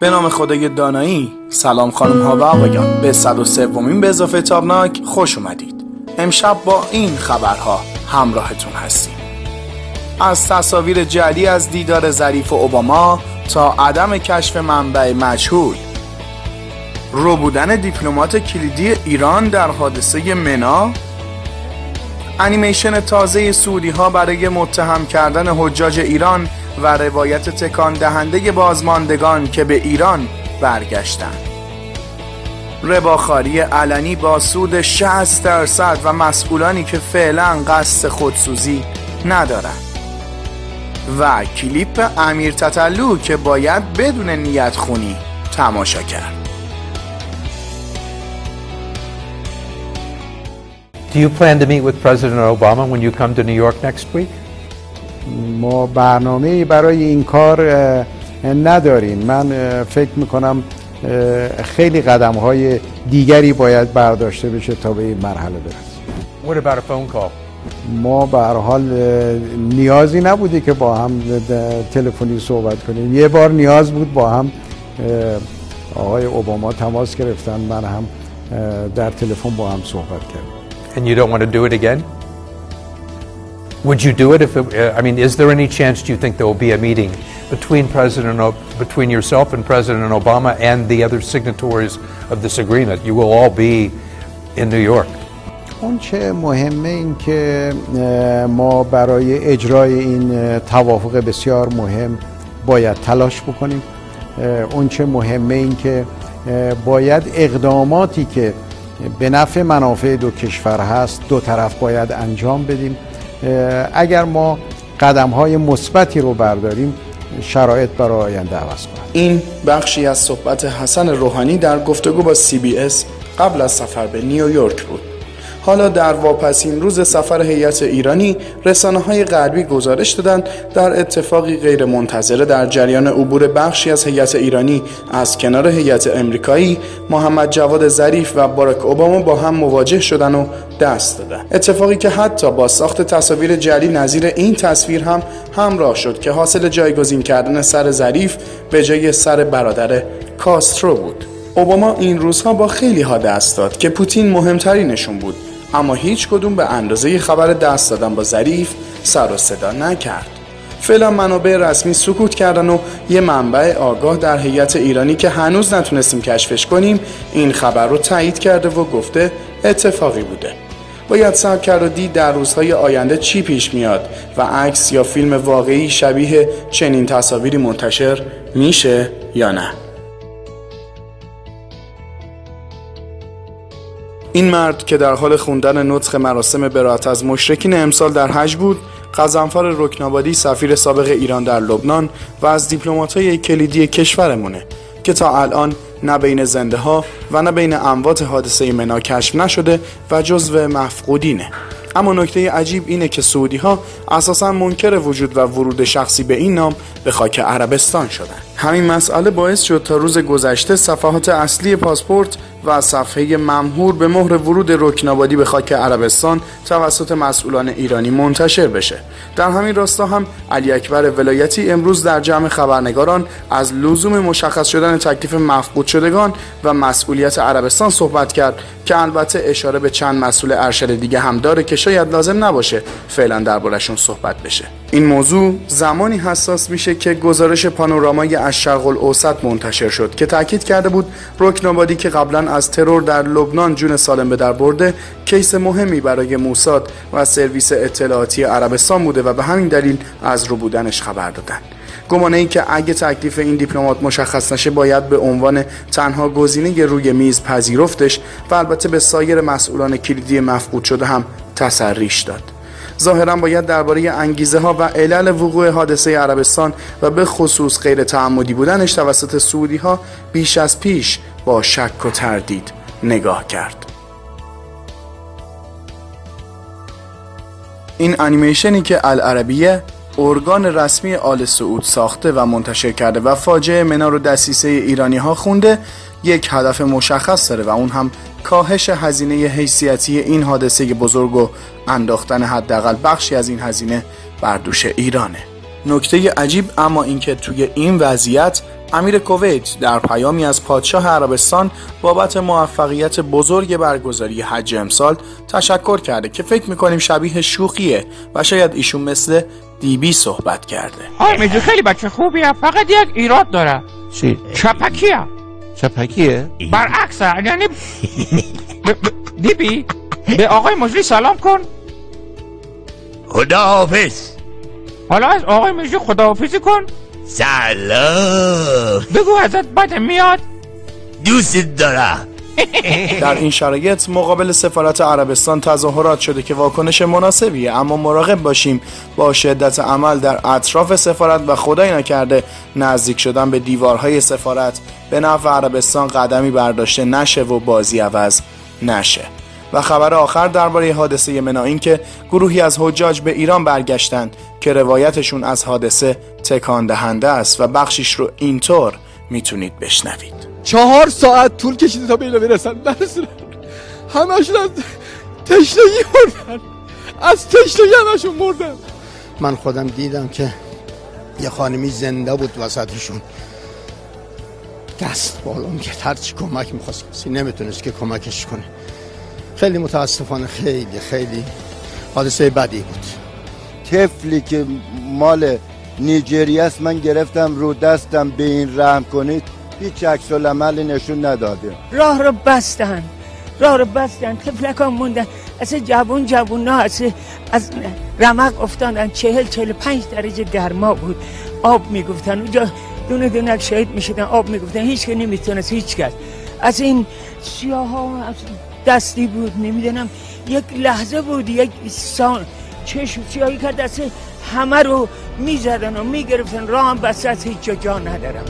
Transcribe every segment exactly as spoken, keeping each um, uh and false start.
به نام خدای دانایی. سلام خانم ها و آقایان، به صد و سومین به اضافه تابناک خوش اومدید. امشب با این خبرها همراهتون هستیم. از تصاویر جعلی از دیدار ظریف و اوباما تا عدم کشف منبع مجهول، رو بودن دیپلمات کلیدی ایران در حادثه منا، انیمیشن تازه سعودی ها برای متهم کردن حجاج ایران و روایت تکان دهنده بازماندگان که به ایران برگشتند، رباخواری علنی با سود شصت درصد و مسئولانی که فعلا قصد خودسوزی ندارند و کلیپ امیر تتلو که باید بدون نیت خونی تماشا کرد. Do you plan to meet with President Obama when you come to New York next week? ما برنامه‌ای برای این کار نداریم. من فکر میکنم خیلی قدم‌های دیگری باید برداشته بشه تا به این مرحله برسیم. What about a phone call? ما به هر حال نیازی نبوده که با هم تلفنی صحبت کنیم. یه بار نیاز بود با هم آقای اوباما تماس گرفتن، من هم در تلفن با هم صحبت کردم. And you don't want to do it again? Would you do it if it, uh, I mean, is there any chance do you think there will be a meeting between President o- between yourself and President Obama and the other signatories of this agreement? You will all be in New York. اون چه مهمه این که ما برای اجرای این توافق بسیار مهم باید تلاش بکنیم. اون چه مهمه این که باید اقداماتی که به نفع منافع دو کشور هست دو طرف باید انجام بدیم. اگر ما قدم‌های مثبتی رو برداریم شرایط برای آینده عوض کنند. این بخشی از صحبت حسن روحانی در گفتگو با سی بی اس قبل از سفر به نیویورک بود. حالا در واپسین روز سفر هیئت ایرانی، رسانه‌های غربی گزارش دادند در اتفاقی غیر منتظره در جریان عبور بخشی از هیئت ایرانی از کنار هیئت امریکایی، محمد جواد ظریف و باراک اوباما با هم مواجه شدن و دست دادن. اتفاقی که حتی با ساخت تصاویر جعلی نظیر این تصویر هم همراه شد که حاصل جایگزین کردن سر ظریف به جای سر برادر کاسترو بود. اوباما این روزها با خیلی ها دست داد که پوتین مهمترینشون بود، اما هیچ کدوم به اندازه خبر دست دادن با ظریف سر و صدا نکرد. فعلا منابع رسمی سکوت کردن و یه منبع آگاه در هیئت ایرانی که هنوز نتونستیم کشفش کنیم این خبر رو تایید کرده و گفته اتفاقی بوده. باید صبر کرد و دید در روزهای آینده چی پیش میاد و عکس یا فیلم واقعی شبیه چنین تصاویری منتشر میشه یا نه. این مرد که در حال خوندن نطق مراسم برائت از مشرکین امسال در حج بود، غضنفر رکنابادی سفیر سابق ایران در لبنان و از دیپلمات‌های کلیدی کشورمونه که تا الان نه بین زنده ها و نه بین اموات حادثه منا کشف نشده و جزو مفقودینه. اما نکته عجیب اینه که سعودی ها اساساً منکر وجود و ورود شخصی به این نام به خاک عربستان شدن. همین مسئله باعث شد تا روز گذشته صفحات اصلی پاسپورت و صفحه ممحور به مهر ورود رکنابادی به خاک عربستان توسط مسئولان ایرانی منتشر بشه. در همین راستا هم علی اکبر ولایتی امروز در جمع خبرنگاران از لزوم مشخص شدن تکلیف مفقود شدگان و مسئولیت عربستان صحبت کرد که البته اشاره به چند مسئول ارشد دیگه هم داره که شاید لازم نباشه فعلا دربارشون صحبت بشه. این موضوع زمانی حساس میشه که گزارش پانورامای از شرق الاوسط منتشر شد که تاکید کرده بود رکنابادی که قبلا از ترور در لبنان جون سالم به در برده، کیس مهمی برای موساد و سرویس اطلاعاتی عربستان بوده و به همین دلیل از رو بودنش خبر دادن. گمانه ای که اگه تکلیف این دیپلمات مشخص نشه باید به عنوان تنها گزینه روی میز پذیرفتش و البته به سایر مسئولان کلیدی مفقود شده هم تسریش داد. ظاهرا باید درباره انگیزه ها و علل وقوع حادثه عربستان و به خصوص غیر تعمدی بودنش توسط سعودی ها بیش از پیش با شک و تردید نگاه کرد. این انیمیشنی که العربیه ارگان رسمی آل سعود ساخته و منتشر کرده و فاجعه منا رو دسیسه ایرانی ها خونده، یک هدف مشخص داره و اون هم کاهش هزینه حیثیتی این حادثه بزرگ و انداختن حداقل بخشی از این هزینه بر دوش ایرانه. نکته عجیب اما اینکه توی این وضعیت امیر کویت در پیامی از پادشاه عربستان بابت موفقیت بزرگ برگزاری حج امسال تشکر کرده که فکر میکنیم شبیه شوخیه و شاید ایشون مثل دیبی صحبت کرده. آی میگه خیلی بچه خوبیه، فقط یک ایراد داره. چی؟ چپکیه. چپکیه؟ برعکسه. یعنی دیبی به آقای مجری سلام کن. خداحافظ. حالا از آقای مجری خداحافظی کن. سلام. بگو ازت بدم میاد. دوست دارم. در این شرایط مقابل سفارت عربستان تظاهرات شده که واکنش مناسبیه، اما مراقب باشیم با شدت عمل در اطراف سفارت و خدای نکرده نزدیک شدن به دیوارهای سفارت به نفع عربستان قدمی برداشته نشه و بازی عوض نشه. و خبر آخر درباره حادثه منا این که گروهی از حجاج به ایران برگشتند که روایتشون از حادثه تکان دهنده است و بخشیش رو اینطور میتونید بشنوید. چهار ساعت طول کشیده تا به اینا برسن، نرسیدن. همشون از تشنگی مردن، از تشنگی همشون مردن. من خودم دیدم که یه خانمی زنده بود وسطشون، دست بالون که هرچی کمک میخواست کسی نمیتونست که کمکش کنه. خیلی متاسفانه، خیلی خیلی حادثه بدی بود. طفلی که مال نیجریه است من گرفتم رو دستم، به این رحم کنید، هیچ عکس العملی نشون نداده. راه رو بستن، راه رو بستن، طفلکان موندن. اصلا جوون جوون ها اصلا از رمق افتادن. چهل چهل پنج درجه گرما بود. آب میگفتن اونجا، دونه دونه شهید میشدن. آب میگفتن، هیچ که نمیتونست هیچ کس. از این سیاه ها دستی بود، نمیدونم یک لحظه بود، یک سان چشم سیاهی که دست همه رو میزدن و میگرفتن. راه هم بسته از هیچ جا جا ندارم.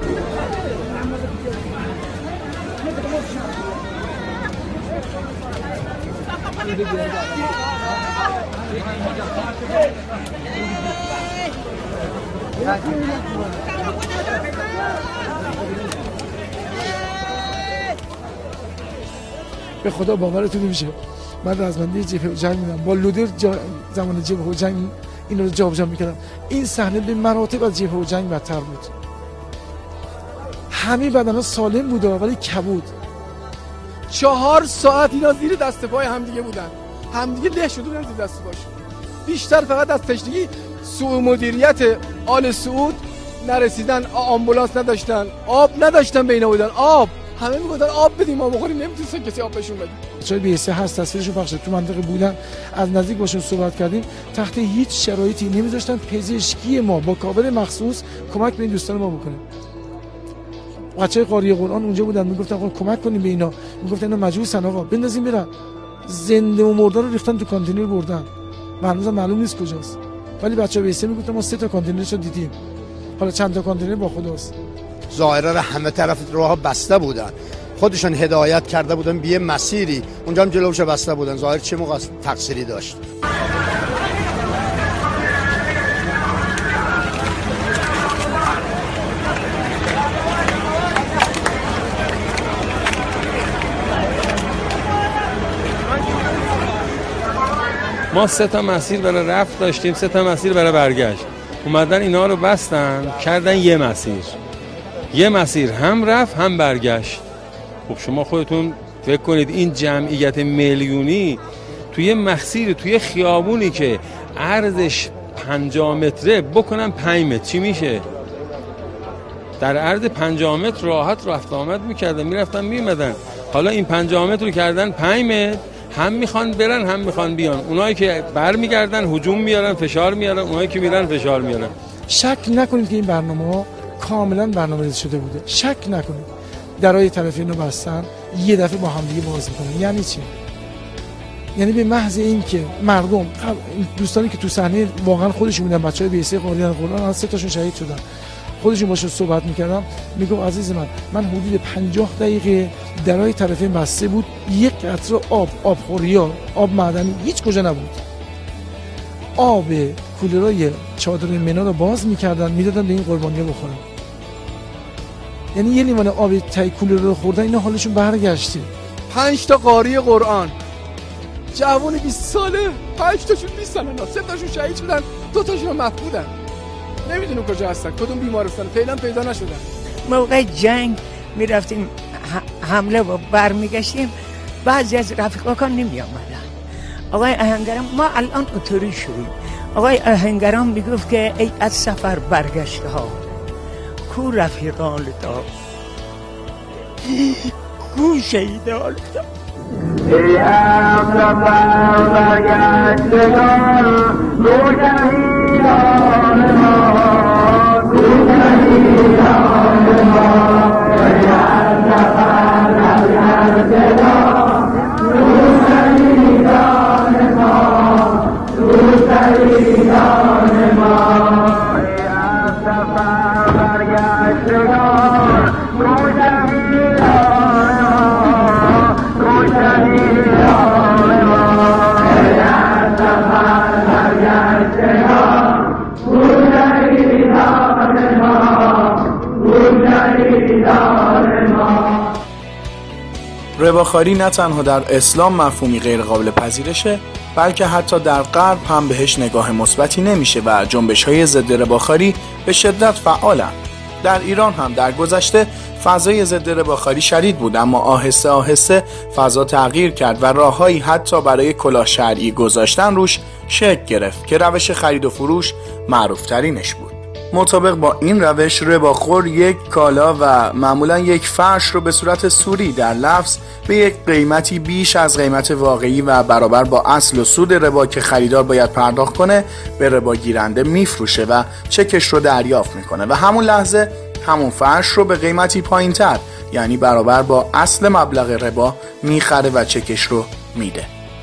به خدا باورتون نمیشه، من رزمنده جبهه جنگ بودم، با لودر جا... زمان جبهه جنگ این رو جابجا میکردم. این صحنه به مراتب از جبهه جنگ بدتر بود. همه بدنها سالم بود ولی کبود. چهار ساعت اینا زیر دست پای همدیگه بودن، همدیگه له شده بودن زیر دست پاشون. بیشتر فقط از تشنگی سوء مدیریت آل سعود نرسیدن، آمبولانس نداشتن، آب نداشتن، بینا بودن آب. همه میگفتن آب بدیم ما بخوریم، نمیتونستن کسی آب بهشون بده. چه بیسه هست تصویرشون پخش تو منطقه بودن، از نزدیک باشون صحبت کردیم، تحت هیچ شرایطی نمیذاشتن پزشکی ما با کابل مخصوص کمک به این دوستان ما بکنه. بچه قاری قرآن اونجا بودن، میگفتن آقا کمک کنیم به اینا، میگفتن اینا مجبورن آقا بندازیم برن. زنده و مرده رو ریختن تو کانتینر بردن و هنوز معلوم نیست کجاست. ولی بچه‌ها بیسه میگفتن ما سه تا کانتینرشو دیدیم، حالا چند تا کانتینر با خداست. ظاهرا رو همه طرف راه‌ها بسته بودن، خودشون هدایت کرده بودن به مسیری، اونجا هم جلوش بسته بودن. ظاهر چه موقع تقصیری داشت؟ ما سه تا مسیر برای رفت داشتیم، سه تا مسیر برای برگشت. اومدن اینا رو بستن کردن یه مسیر، یه مسیر هم رفت هم برگشت. خب شما خودتون فکر کنید این جمعیت میلیونی توی مسیر، توی خیابونی که عرضش پنجاه متره بکنن پنج متر، چی میشه؟ در عرض پنجاه متر راحت رفت آمد میکردن، میرفتن میمدن. حالا این پنجاه متر رو کردن پنج متر، هم میخوان برن هم میخوان بیان. اونایی که برمیگردن هجوم میارن، فشار میارن، اونایی که میرن فشار میارن. شک نکنید که این برنامه کاملا برنامه‌ریزی شده بوده. شک نکنید. درای طرفین رو بستن، یه دفعه با هم دیگه باز میکنن. یعنی چی؟ یعنی به محض این که مردم، دوستانی که تو صحنه واقعا خودشون بودن، بچهای بیسه قاریان قرآن، از سه تاشون شهید شدن، خودشون باشه صحبت میکردم، میگم عزیز من، من حدود پنجاه دقیقه درای طرفین بسته بود، یک قطره آب، آب خوریا، آب معدنی هیچ کجا نبود. آب کولرای چادر منا رو باز میکردن، میدادن به این قربانی‌ها بخورن. یعنی یه لیوان آب تای کولر رو خوردن، اینا حالشون برگشته. پنج تا قاری قرآن، جوان بیست ساله، پنج تاشون بیست ساله، سه تاشون شهید شدن، دو تاشون مفقودن. نمیدونیم کجا هستن، کدوم بیمارستان فعلا پیدا نشدن. موقع جنگ میرفتیم حمله و برمیگشتیم، بعضی از رفیقان نمی آمدن. آقای آهنگران ما الان اتوری شدیم، آقای آهنگران میگفت که ای از سفر برگشته ها کو رفیقان دا کو شهیدان دا ای از سفر برگشتگان کو شهیدان ما کو شهیدان ما ای از سفر برگشتگان کو شهیدان ما کو شهیدان ما ای از سفر برگشتگان کو شهیدان ما کو شهیدان ما ای از سفر برگشتگان کو شهیدان ما کو شهیدان ما. رباخواری نه تنها در اسلام مفهومی غیر قابل پذیرشه، بلکه حتی در غرب هم بهش نگاه مثبتی نمیشه و جنبش‌های ضد رباخواری به شدت فعالن. در ایران هم در گذشته فضای ضد رباخواری شدید بود، اما آهسته آهسته فضا تغییر کرد و راههایی حتی برای کلاه شرعی گذاشتن روش شکل گرفت که روش خرید و فروش معروف‌ترینش بود. مطابق با این روش رباخور یک کالا و معمولا یک فرش رو به صورت سوری در لفظ به یک قیمتی بیش از قیمت واقعی و برابر با اصل و سود ربا که خریدار باید پرداخت کنه به ربا گیرنده میفروشه و چکش رو دریافت میکنه و همون لحظه همون فرش رو به قیمتی پایین تر یعنی برابر با اصل مبلغ ربا میخره و چکش رو میده.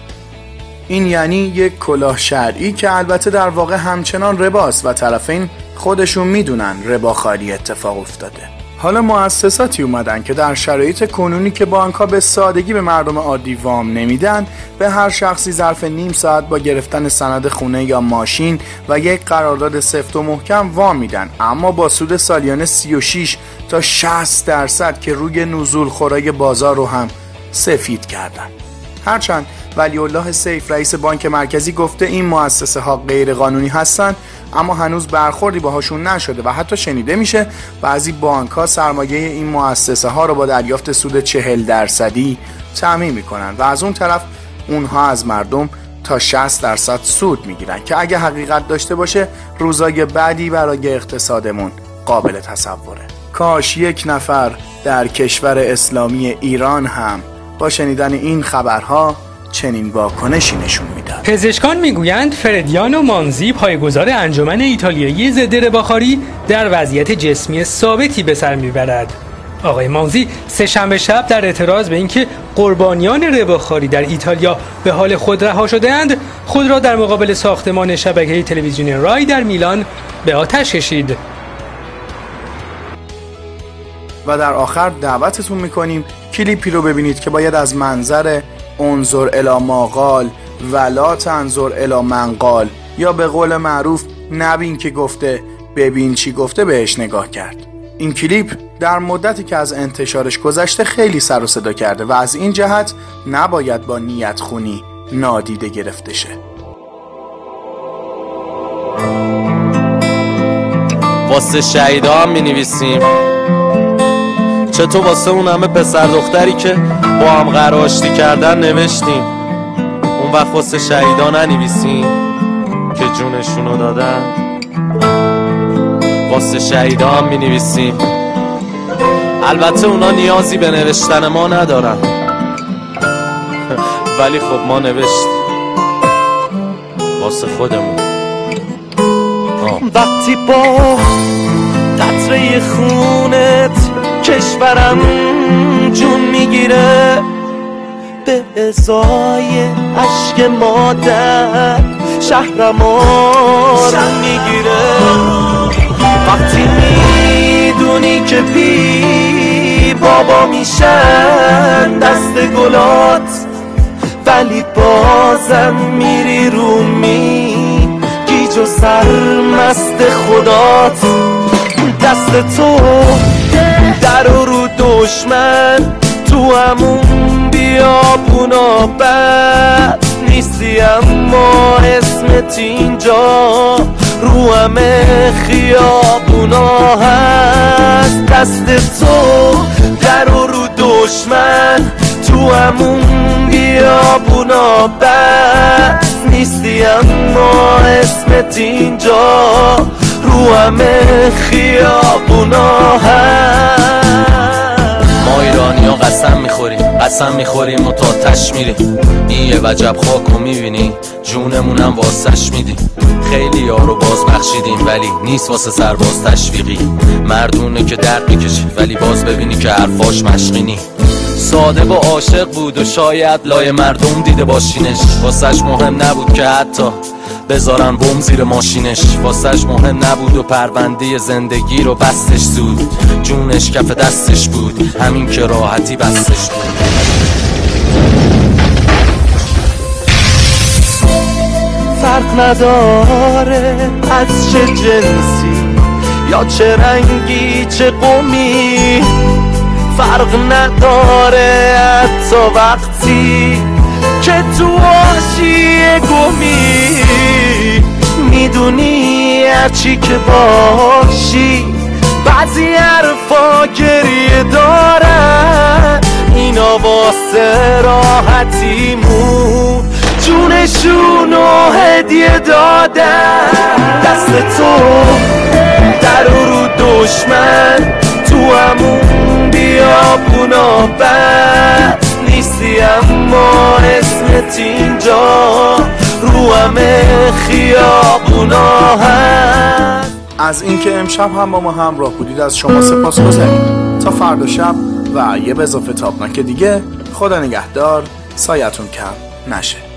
این یعنی یک کلاه شرعی که البته در واقع همچنان رباست و طرفین خودشون میدونن رباخواری اتفاق افتاده. حالا مؤسساتی اومدن که در شرایط کنونی که بانک‌ها به سادگی به مردم عادی وام نمیدن، به هر شخصی ظرف نیم ساعت با گرفتن سند خونه یا ماشین و یک قرارداد سفت و محکم وام میدن، اما با سود سالیانه سی و شش تا شصت درصد که روی نزول خورای بازار رو هم سفید کردن. هرچند ولی الله سیف رئیس بانک مرکزی گفته این مؤسسه ها غیر قانونی هستن، اما هنوز برخوردی باهاشون نشده و حتی شنیده میشه بعضی بانک ها سرمایه این مؤسسه ها رو با دریافت سود چهل درصدی تامین میکنن و از اون طرف اونها از مردم تا شصت درصد سود میگیرن که اگه حقیقت داشته باشه روزای بعدی برای اقتصادمون قابل تصوره. کاش یک نفر در کشور اسلامی ایران هم با شنیدن این خبرها چنین واکنشی نشون میداد. پزشکان میگویند فردیانو مانزی پایه‌گذار انجمن ایتالیایی ضد رباخواری در وضعیت جسمی ثابتی به سر میبرد. آقای مانزی سه شنبه شب در اعتراض به اینکه قربانیان رباخواری در ایتالیا به حال خود رها شده‌اند، خود را در مقابل ساختمان شبکه تلویزیون رای در میلان به آتش کشید. و در آخر دعوتتون میکنیم کلیپی رو ببینید که باید از منظر انظر الی ما قال ولا تنظر الی من قال، یا به قول معروف نبین که گفته ببین چی گفته بهش نگاه کرد. این کلیپ در مدتی که از انتشارش گذشته خیلی سر و صدا کرده و از این جهت نباید با نیت خونی نادیده گرفته شه. واسه شهیدا هم می نویسیم، چطور واسه اون همه پسر دختری که با هم قرار آشتی کردن نوشتیم، اون وقت واسه شهیدا ننویسیم که جونشونو دادن. واسه شهیدا هم می نویسیم، البته اونا نیازی به نوشتن ما ندارن ولی خب ما نوشتیم واسه خودمون. آه. وقتی با قطره خونت کشورم جون میگیره، به ازای عشق مادر شهرم آرم میگیره، وقتی میدونی که بی بابا میشن دست گلات ولی بازم میری رو می گیج و سرمست خدات، دست تو در و رو دشمن تو همون بیابونا بد نیستی، اما اسمت اینجا رو همه خیابونا هست. دست تو در و رو دشمن تو همون بیابونا بس نیستی، اما اسمت اینجا رو همه خیابونا هست. ما ایرانی ها قسم میخوریم قسم میخوریم و تا تش میریم. این یه وجب خاکو میبینی جونمونم واسش میدیم. خیلی ها رو باز بخشیدیم ولی نیست واسه سرباز تشویقی. مردونه که درد میکشه ولی باز ببینی که حرفاش مشقینی. ساده و عاشق بود و شاید لای مردم دیده باشینش. واسش مهم نبود که حتی بذارن بم زیر ماشینش. واسش مهم نبود و پرونده زندگی رو بستش زود. جونش کف دستش بود همین که راحتی بستش بود. فرق نداره از چه جنسی یا چه رنگی چه قومی. فرق نداره حتی وقتی که تو آشیه گمی. میدونی هرچی که باشی بعضی حرفا گریه دارن. اینا واسه راحتیمون جونشونو هدیه دادن. دست تو در و رو دشمن تو همون بیابونا بس نیستی، اما اسمت اینجا رو همه خیابونا هست. از اینکه امشب هم با ما همراه بودید از شما سپاس گذاریم. تا فردا شب و یه به اضافه تابناک دیگه، خدا نگهدار، سایتون کم نشه.